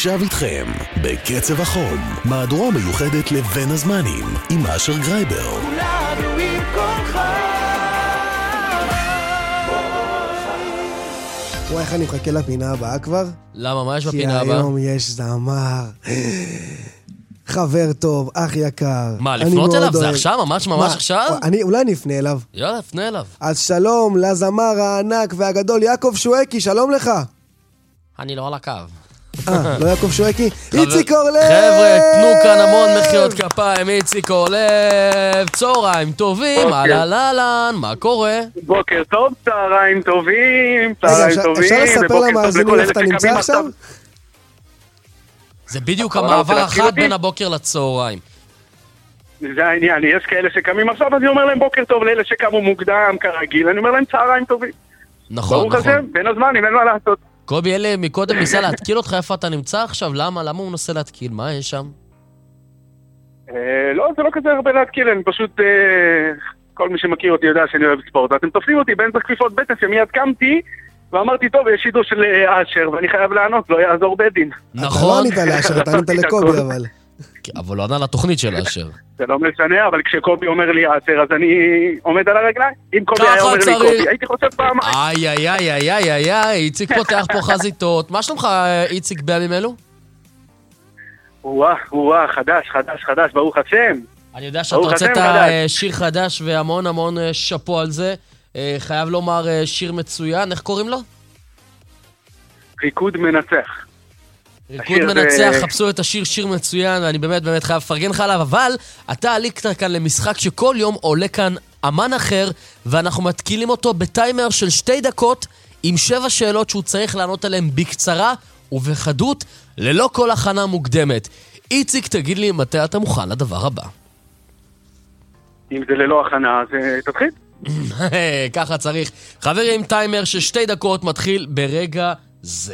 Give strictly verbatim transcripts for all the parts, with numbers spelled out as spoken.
שב איתכם בקצב החול, מהדורה מיוחדת לבין הזמנים עם אשר גרייבר. כולנו עם כל וואי, איך אני מחכה לפינה הבאה כבר? למה? מה יש בפינה הבאה? כי היום יש זמר, חבר טוב, אח יקר. מה, לפנות אליו? זה עכשיו? ממש ממש עכשיו? אולי אני אפנה אליו. יאללה, אפנה אליו. אז שלום לזמר הענק והגדול יעקב שואקי, שלום לך. אני לא על הקו. אה, לא יעקב שואקי? איציק אורלב! חבר'ה, תנו כאן המון מחיאות כפיים, איציק אורלב. צהריים טובים, אהלן אהלן, מה קורה? בוקר טוב, צהריים טובים, צהריים טובים. אפשר לספר למאזינים איפה אתה נמצא עכשיו? זה בדיוק המעבר החד בין הבוקר לצהריים. זה העניין, יש כאלה שקמים עכשיו, אני אומר להם בוקר טוב, לאלה שקמו מוקדם כרגיל, אני אומר להם צהריים טובים. נכון, ברוך נכון. השם, בין הזמנים, אין מה לעשות. קובי, אלה מקודם ניסה להתקיל אותך, איפה אתה נמצא עכשיו? למה? למה הוא נוסע להתקיל? מה יש שם? לא, זה לא כזה הרבה להתקיל, אני פשוט, כל מי שמכיר אותי יודע שאני אוהב ספורט. אתם תופסים אותי באמצע כפיפות בטן שמיד קמתי, ואמרתי, טוב, יש שידור של אשר, ואני חייב לענות, לא יעזור בית דין. נכון. אתה לא ענית לאשר, אתה ענית לקובי, אבל... אבל לא ענה לתוכנית של אשר. זה לא משנה, אבל כשקובי אומר לי אשר, אז אני עומד על הרגליים. אם קובי היה אומר לי קובי, הייתי חושב פעם... איי, איי, איי, איי, איי, איי, איי, איציק פותח פה חזיתות. מה שלומך, איציק, בימים אלו? וואה, וואה, חדש, חדש, חדש, ברוך השם. אני יודע שאתה הוצאת שיר חדש והמון המון שפו על זה. חייב לומר שיר מצוין, איך קוראים לו? ריקוד מנצח. ריקוד מנצח, חפשו את השיר, שיר מצוין, ואני באמת באמת חייב לפרגן לך עליו, אבל אתה עלית כאן למשחק שכל יום עולה כאן אמן אחר, ואנחנו מתקילים אותו בטיימר של שתי דקות, עם שבע שאלות שהוא צריך לענות עליהן בקצרה ובחדות, ללא כל הכנה מוקדמת. איציק, תגיד לי מתי אתה מוכן לדבר הבא. אם זה ללא הכנה, אז תתחיל. ככה צריך. חברים, טיימר של שתי דקות מתחיל ברגע זה.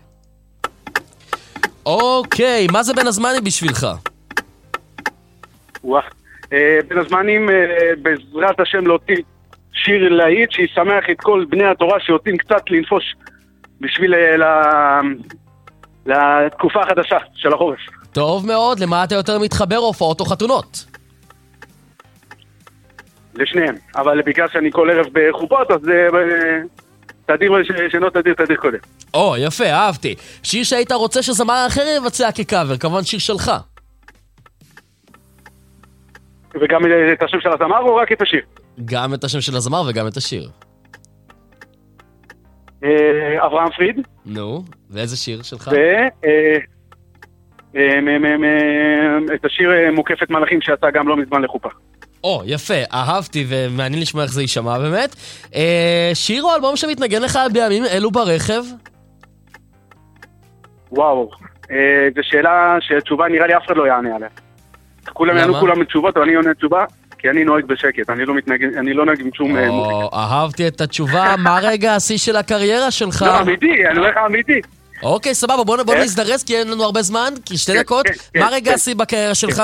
אוקיי, מה זה בין הזמנים בשבילך? וואו, בין הזמנים בעזרת השם להוציא שיר להיט שישמח את כל בני התורה שיוצאים קצת לנפוש בשביל לתקופה החדשה של החורף. טוב מאוד, למה אתה יותר מתחבר, הופעות או חתונות? לשניהם, אבל בגלל שאני כל ערב בחופות, אז תדיר שנות תדיר תדיר קודם. או, יפה, אהבתי. שיר שהיית רוצה שזמר אחר יבצע כקאבר, כמובן שיר שלך. וגם את השם של הזמר או רק את השיר? גם את השם של הזמר וגם את השיר. אברהם פריד. נו, ואיזה שיר שלך? ו... את השיר מוקפת מלאכים שיצא גם לא מזמן לחופה. או, יפה, אהבתי ומעניין לשמוע איך זה יישמע באמת. אה, שיר או אלבום שמתנגן לך בימים אלו ברכב? וואו, אה, זו שאלה שהתשובה נראה לי אף אחד לא יענה עליה. כולם יענו כולם מתשובות, אבל אני עונה תשובה, כי אני נוהג בשקט, אני לא מתנגן, אני לא נוהג עם שום או, מוזיקה. אהבתי את התשובה, מה רגע השיא של הקריירה שלך? לא, אמיתי, אני אומר לך אמיתי. אוקיי, סבבה, בוא, בוא נזדרז, כי אין לנו הרבה זמן, כי שתי דקות. מה רגע השיא בקריירה שלך?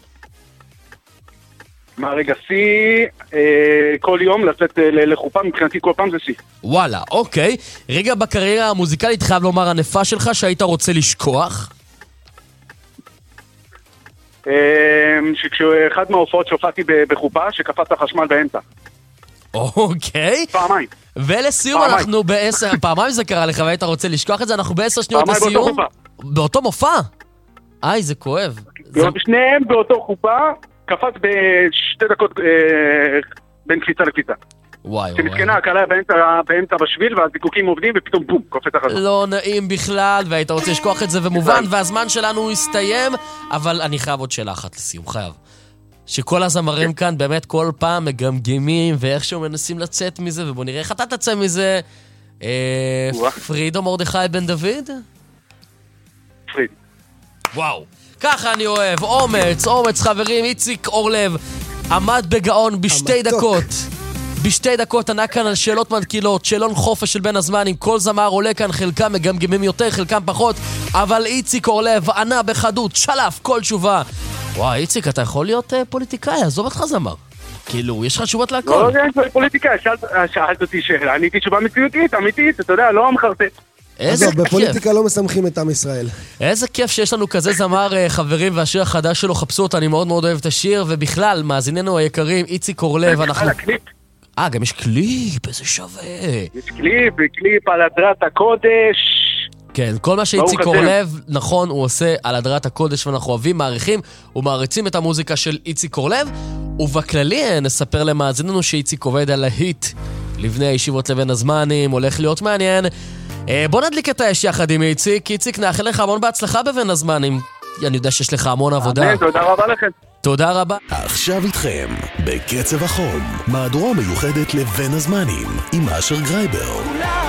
מה רגע שיא, כל יום לצאת לחופה, מבחינתי כל פעם זה שיא. וואלה, אוקיי. רגע בקריירה המוזיקלית, חייב לומר הנפה שלך שהיית רוצה לשכוח? שכשאחד מההופעות שהופעתי בחופה, שקפץ החשמל באמצע. אוקיי. פעמיים. ולסיום אנחנו בעשר, פעמיים זה קרה לך והיית רוצה לשכוח את זה, אנחנו בעשר שניות לסיום. באותו מופע? איי, זה כואב. שניהם באותו חופה, קפץ בשתי דקות בין קפיצה לקפיצה. וואי וואי. שמסכנה, הקלה באמצע בשביל, והזיקוקים עובדים, ופתאום בום, קופץ אחת. לא נעים בכלל, והיית רוצה לשכוח את זה ומובן, והזמן שלנו הסתיים, אבל אני חייב עוד שאלה אחת לסיום, חייב. שכל הזמרים כאן באמת כל פעם מגמגמים, ואיכשהו מנסים לצאת מזה, ובוא נראה איך אתה תצא מזה. פריד או מרדכי בן דוד? פריד. וואו. ככה אני אוהב, אומץ, אומץ חברים, איציק אורלב עמד בגאון בשתי דקות. בשתי דקות ענה כאן על שאלות מתקילות, שאלון חופש של בין הזמנים, כל זמר עולה כאן, חלקם מגמגמים יותר, חלקם פחות, אבל איציק אורלב ענה בחדות, שלף כל תשובה. וואי, איציק, אתה יכול להיות uh, פוליטיקאי, עזוב אותך זמר. כאילו, יש לך תשובות להכל. לא, זה פוליטיקאי, שאלת אותי שאלה, עניתי תשובה מציאותית, אמיתית, אתה יודע, לא המחרטט. איזה עזוב, כיף. בפוליטיקה לא מסמכים את עם ישראל. איזה כיף שיש לנו כזה זמר אה, חברים, והשיר החדש שלו, חפשו אותה, אני מאוד מאוד אוהב את השיר, ובכלל, מאזיננו היקרים, איציק אורלב, אנחנו... הקליפ. אה, גם יש קליפ, איזה שווה. יש קליפ, קליפ על הדרת הקודש. כן, כל מה שאיציק אורלב, נכון, הוא עושה על הדרת הקודש, ואנחנו אוהבים, מעריכים ומעריצים את המוזיקה של איציק אורלב, ובכללי נספר למאזיננו שאיציק עובד על להיט לבני הישיבות לבין הזמנים, הולך להיות מעניין. בוא נדליק את האש יחד עם איציק. איציק, נאחל לך המון בהצלחה בבין הזמנים. אני יודע שיש לך המון עבודה. תודה רבה לכם. תודה רבה. עכשיו איתכם, בקצב החול, מהדורה מיוחדת לבין הזמנים, עם אשר גרייבר.